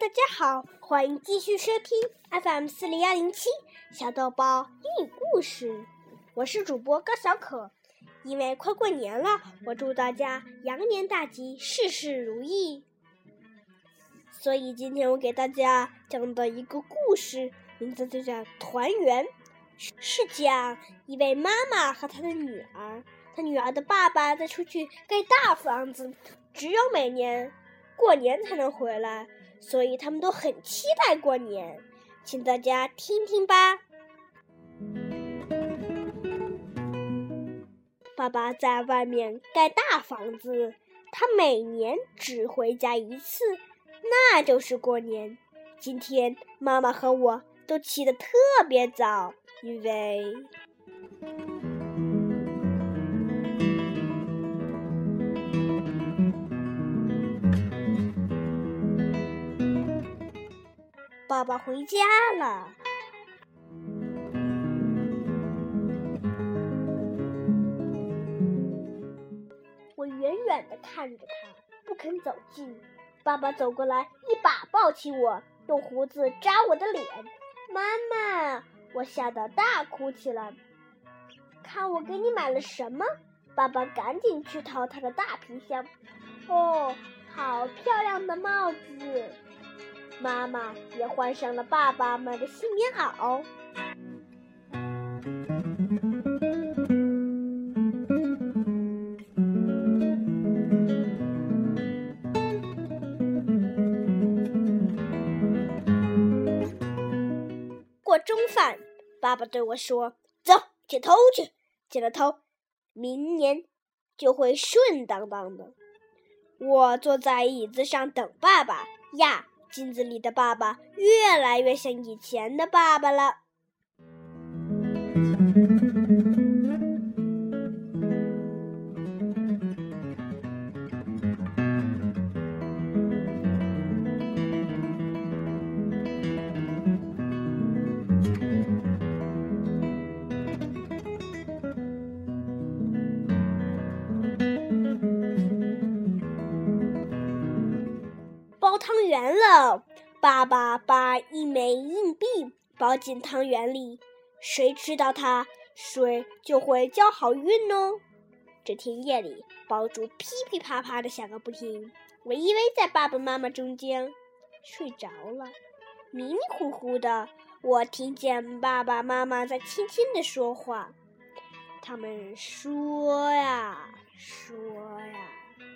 大家好，欢迎继续收听 FM40107小豆包英语故事。我是主播高小可。因为快过年了，我祝大家羊年大吉，事事如意。所以今天我给大家讲的一个故事，名字就叫团圆，是讲一位妈妈和她的女儿。她女儿的爸爸在出去盖大房子，只有每年过年才能回来，所以他们都很期待过年。请大家听听吧。爸爸在外面盖大房子，他每年只回家一次，那就是过年。今天妈妈和我都起得特别早，因为爸爸回家了。我远远地看着他，不肯走近。爸爸走过来，一把抱起我，用胡子扎我的脸。妈妈，我吓得大哭起来。看我给你买了什么？爸爸赶紧去掏他的大皮箱。哦，好漂亮的帽子！妈妈也换上了爸爸买的新棉袄。过中饭，爸爸对我说：“走，剪头去，剪了头，明年就会顺当当的。”我坐在椅子上等爸爸呀。镜子里的爸爸越来越像以前的爸爸了。包汤圆了，爸爸把一枚硬币包进汤圆里，谁吃到它，谁就会交好运哦。这天夜里，爆竹噼噼啪啪地响个不停，我依偎在爸爸妈妈中间睡着了。迷迷糊糊的，我听见爸爸妈妈在轻轻地说话，他们说呀说呀。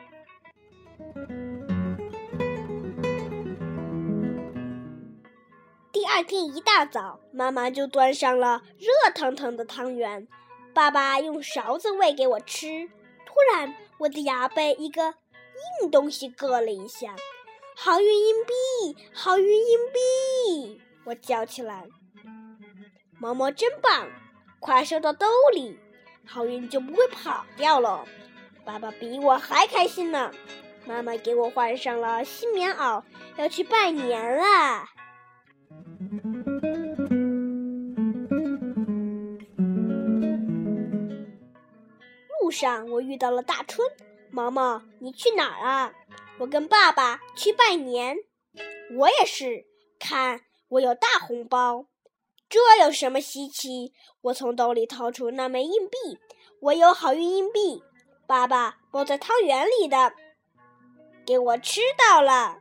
第二天一大早，妈妈就端上了热腾腾的汤圆，爸爸用勺子喂给我吃。突然，我的牙被一个硬东西硌了一下。好运硬币，好运硬币！我叫起来。毛毛真棒，快收到兜里，好运就不会跑掉了。爸爸比我还开心呢。妈妈给我换上了新棉袄，要去拜年了。路上我遇到了大春。毛毛，你去哪儿啊？我跟爸爸去拜年。我也是，看我有大红包。这有什么稀奇？我从兜里掏出那枚硬币，我有好运硬币，爸爸包在汤圆里的，给我吃到了。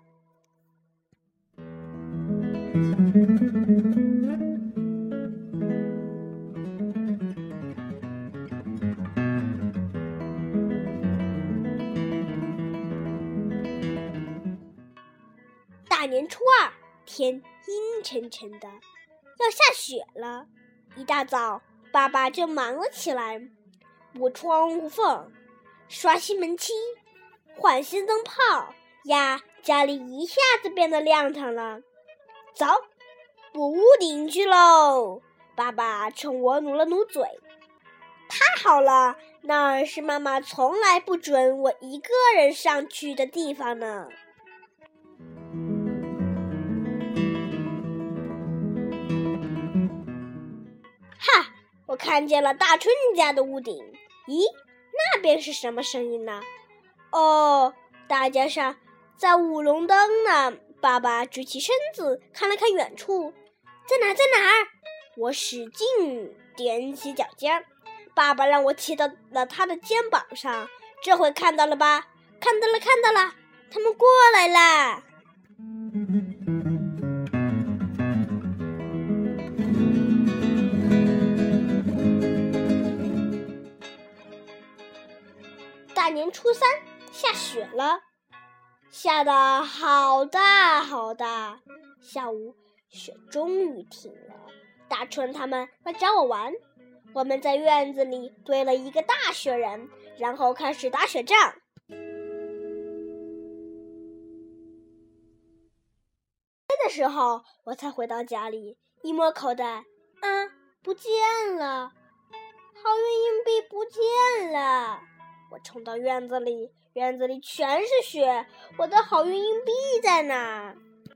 大年初二，天阴沉沉的，要下雪了。一大早，爸爸就忙了起来，补窗户缝，刷新门漆，换新灯泡呀，家里一下子变得亮堂了。走，补屋顶去喽！爸爸冲我努了努嘴。太好了，那儿是妈妈从来不准我一个人上去的地方呢。哈！我看见了大春家的屋顶。咦，那边是什么声音呢？哦，大街上在舞龙灯呢。 爸爸直起身子看了看远处，在哪儿？我使劲踮起脚尖，爸爸让我骑到了他的肩膀上。这回看到了吧？看到了，他们过来啦！大年初三下雪了，下得好大好大。下午雪终于停了，大春他们来找我玩。我们在院子里堆了一个大雪人，然后开始打雪仗。的时候我才回到家里，一摸口袋，不见了，好运硬币不见了。我冲到院子里全是雪，我的好运硬币在哪？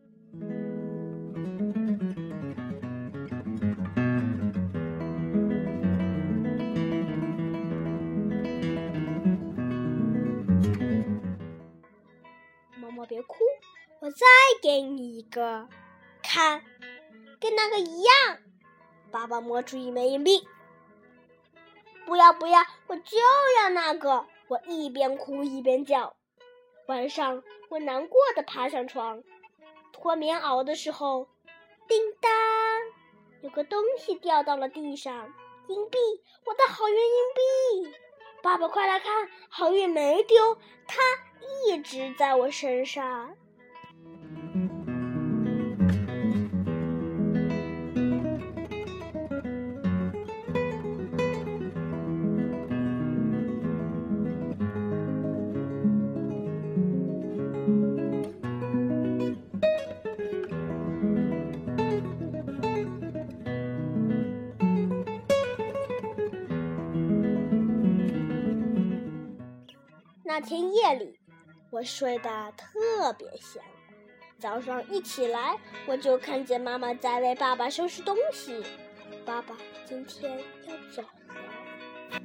毛毛别哭，我再给你一个，看，跟那个一样。爸爸摸出一枚硬币，不要，我就要那个！我一边哭一边叫。晚上我难过地爬上床，脱棉袄的时候，叮当，有个东西掉到了地上，硬币，我的好运硬币！爸爸快来看，好运没丢，它一直在我身上。那天夜里，我睡得特别香。早上一起来，我就看见妈妈在为爸爸收拾东西。爸爸今天要走了。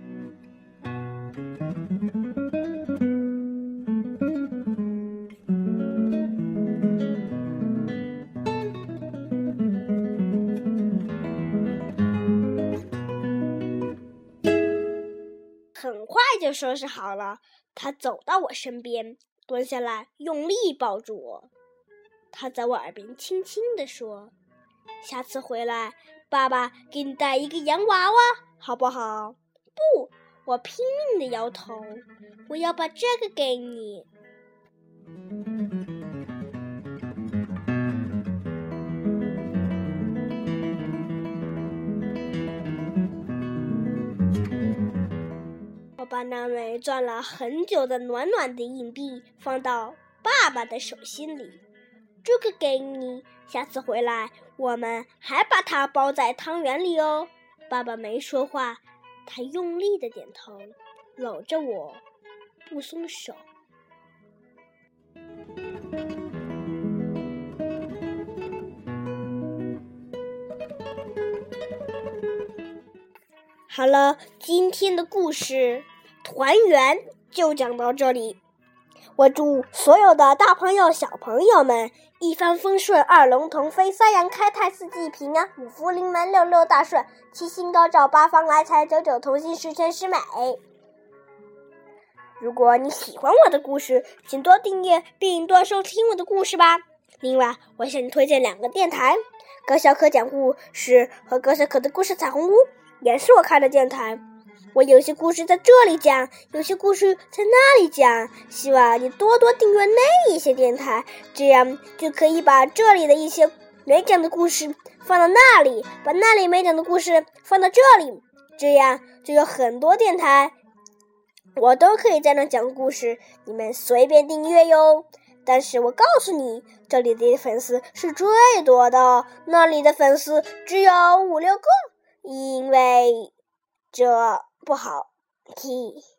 很快就收拾好了，他走到我身边，蹲下来，用力抱住我。他在我耳边轻轻地说：“下次回来，爸爸给你带一个洋娃娃，好不好？”不，我拼命地摇头，我要把这个给你。我把那枚攥了很久的暖暖的硬币放到爸爸的手心里，这个给你，下次回来我们还把它包在汤圆里哦。爸爸没说话，他用力的点头，搂着我不松手。好了，今天的故事团圆就讲到这里。我祝所有的大朋友小朋友们一帆风顺，二龙腾飞，三阳开泰，四季平安，五福临门，六六大顺，七星高照，八方来财，九九同心，十全十美。如果你喜欢我的故事，请多订阅并多收听我的故事吧。另外，我向你推荐2个电台，高小可讲故事和高小可的故事彩虹屋也是我开的电台。我有些故事在这里讲，有些故事在那里讲，希望你多多订阅那一些电台，这样就可以把这里的一些没讲的故事放到那里，把那里没讲的故事放到这里，这样就有很多电台我都可以在那讲故事，你们随便订阅哟。但是我告诉你，这里的粉丝是最多的，那里的粉丝只有5、6个，因为这不好听。